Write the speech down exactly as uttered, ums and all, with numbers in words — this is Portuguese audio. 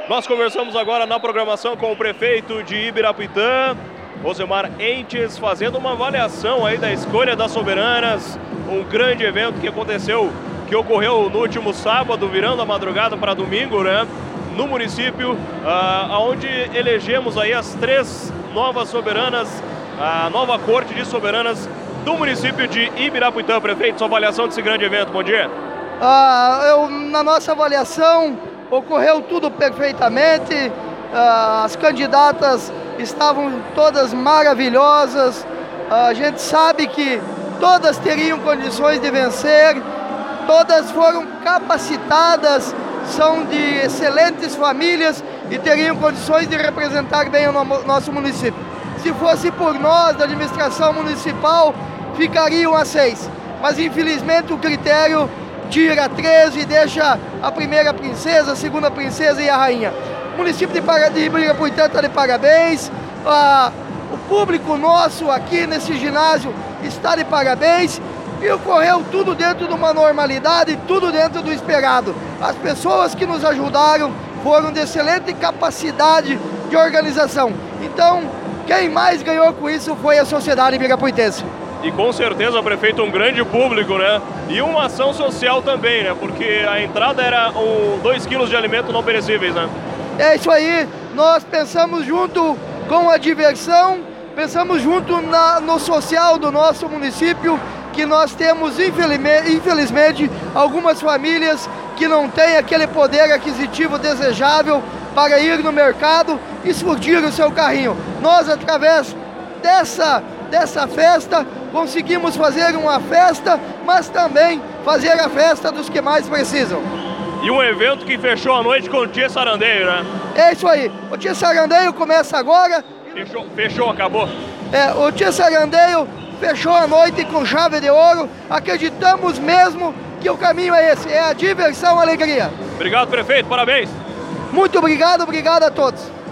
Nós conversamos agora na programação com o prefeito de Ibirapuitã, Rosemar Entes, fazendo uma avaliação aí da escolha das soberanas, um grande evento que aconteceu, que ocorreu no último sábado, virando a madrugada para domingo, né? No município, ah, onde elegemos aí as três novas soberanas, a nova corte de soberanas do município de Ibirapuitã. Prefeito, sua avaliação desse grande evento, bom dia. Ah, eu, na nossa avaliação, ocorreu tudo perfeitamente, ah, as candidatas estavam todas maravilhosas, ah, a gente sabe que todas teriam condições de vencer, todas foram capacitadas, são de excelentes famílias e teriam condições de representar bem o nosso município. Se fosse por nós, da administração municipal, ficariam a seis, mas infelizmente o critério tira treze e deixa a primeira princesa, a segunda princesa e a rainha. O município de Ibirapuitã está de parabéns, ah, o público nosso aqui nesse ginásio está de parabéns e ocorreu tudo dentro de uma normalidade, tudo dentro do esperado. As pessoas que nos ajudaram foram de excelente capacidade de organização. Então, quem mais ganhou com isso foi a sociedade ibirapuitense. E com certeza, prefeito, um grande público, né? E uma ação social também, né? Porque a entrada era um, dois quilos de alimentos não perecíveis, né? É isso aí, nós pensamos junto com a diversão, pensamos junto na, no social do nosso município, que nós temos, infelizmente, infelizmente, algumas famílias que não têm aquele poder aquisitivo desejável para ir no mercado e surtir o seu carrinho. Nós, através dessa, dessa festa, conseguimos fazer uma festa, mas também fazer a festa dos que mais precisam. E um evento que fechou a noite com o Tia Sarandeio, né? É isso aí, o Tia Sarandeio começa agora. Fechou, fechou, acabou. É, o Tia Sarandeio fechou a noite com chave de ouro. Acreditamos mesmo que o caminho é esse, é a diversão, a alegria. Obrigado, prefeito, parabéns. Muito obrigado, obrigado a todos.